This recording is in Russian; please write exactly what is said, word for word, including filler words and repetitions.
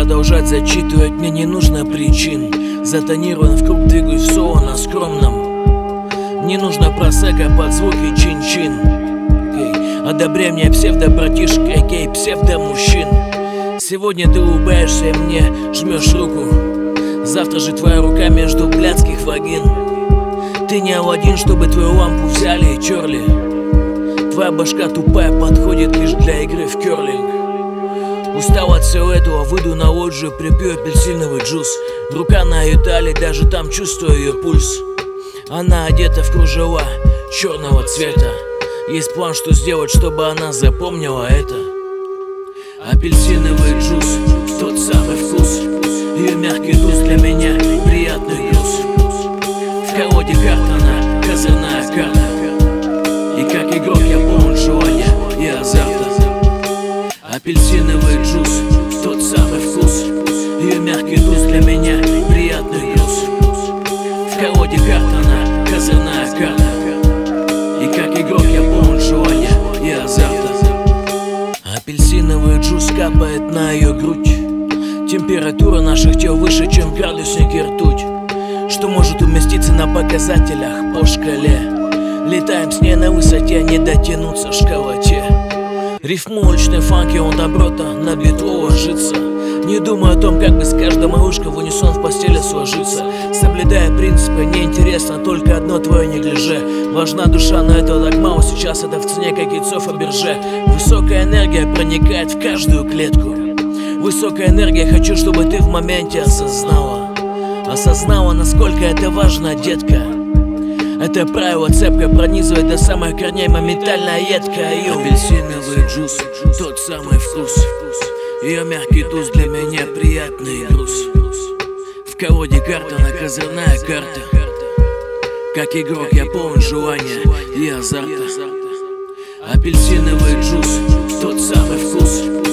продолжать зачитывать, мне не нужно причин. Затонирован в круг, двигаюсь в соло на скромном. Не нужно просека под звуки чин-чин. okay. Одобряй мне псевдо-братишек, а.к.а. псевдо-мужчин. Сегодня ты улыбаешься и мне жмешь руку. Завтра же твоя рука между блядских вагин. Ты не Аладдин, чтобы твою лампу взяли и терли. Твоя башка тупая, подходит лишь для игры в керлинг. Устал от всего этого, выйду на лоджию, припью апельсиновый джус. Рука на ее талии, даже там чувствую ее пульс. Она одета в кружева черного цвета. Есть план, что сделать, чтобы она запомнила это. Апельсиновый джус, тот самый вкус. Ее мягкий туз для меня приятный груз. В колоде карт она козырная карта. И как игрок я полон желания и азарта. Апельсиновый джус, тот самый вкус. Ее мягкий туз для меня приятный груз. В колоде карт она козырная карта. И как игрок я полон желания и азарта. Апельсиновый джус капает на ее грудь. Температура наших тел выше, чем градусник и ртуть. Что может уместиться на показателях по шкале. Летаем с ней на высоте, не дотянуться к школоте. Рифмулочный фанки, он доброта на битву ложится. Не думаю о том, как бы с каждой малышкой в унисон в постели сложиться. Соблюдая принципы, неинтересно только одно твое неглиже. Важна душа, но этого так мало, сейчас это в цене, как яйцо Фаберже. Высокая энергия проникает в каждую клетку. Высокая энергия, хочу, чтобы ты в моменте осознала. Осознала, насколько это важно, детка. Это правило цепко пронизывает до самых корней, моментально едко. Апельсиновый джус, тот самый вкус. Ее мягкий туз для меня приятный груз. В колоде карт она козырная карта. Как игрок я полон желания и азарта. Апельсиновый джус, тот самый вкус.